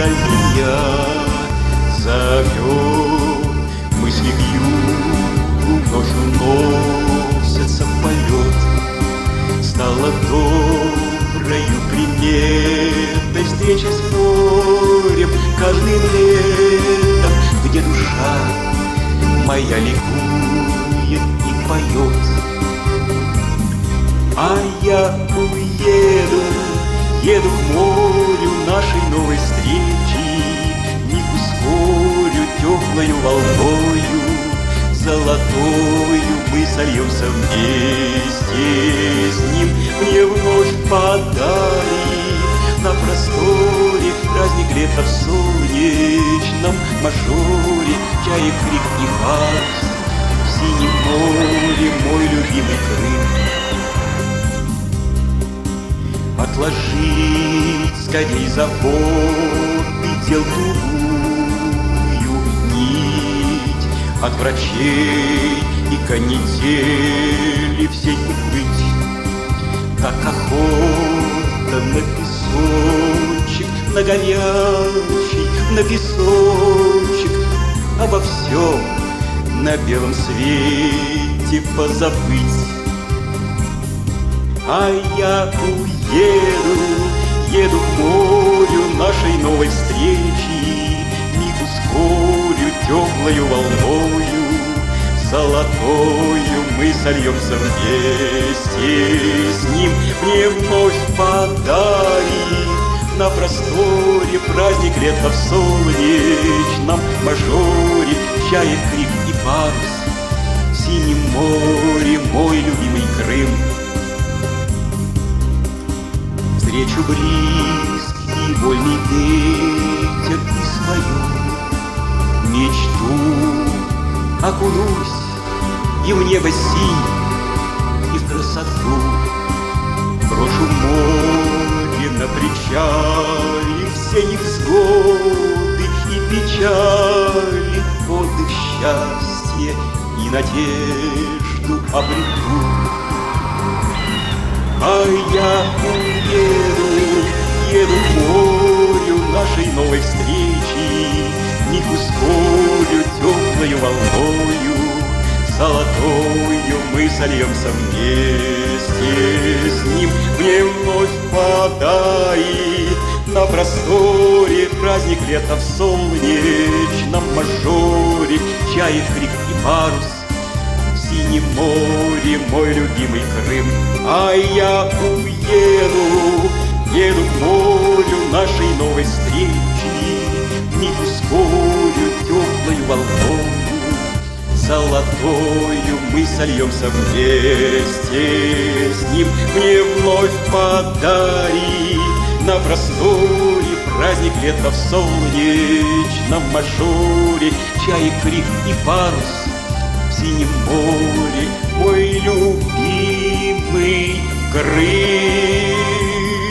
вдаль меня зовет. Мысли к югу ночью носятся в полет. Стала доброю приметой встреча с морем каждым летом, где душа моя ликует и поет. А я еду к морю нашей новой встречи, не ускорю теплою волною, золотою мы сольемся вместе с ним. Мне вновь подарит на просторе праздник лета в солнечном мажоре, чаек, крик и вальс в синем море, мой любимый Крым. Отложить скорей заботы дел тугую нить, от врачей и канители всей уплыть. Как охота на песочек, на горячий, на песочек, обо всем на белом свете позабыть. А я еду к морю нашей новой встречи, не ускорю теплою волною, золотою мы сольемся вместе с ним. Мне вновь подарит на просторе праздник лета в солнечном мажоре, чаек, крик и парус в синем море, мой любимый Крым. Встречу близкий вольный ветер и свою мечту окунусь и в небо синь, и в красоту. Брошу море на причале все невзгоды и печали, отдых, счастье и надежду обрету. А я еду к морю нашей новой встречи, не ускорю теплою волною, золотою мы сольемся вместе с ним. Мне вновь подарит на просторе праздник лета в солнечном мажоре, чаек, крик и парус в синем море, мой любимый Крым. А я еду к морю нашей новой встречи, не ускорю теплою волною, золотою мы сольемся вместе с ним. Мне вновь подарит на просторе праздник лета в солнечном мажоре, чаек, крик и парус в синем море, мой любимый Крым.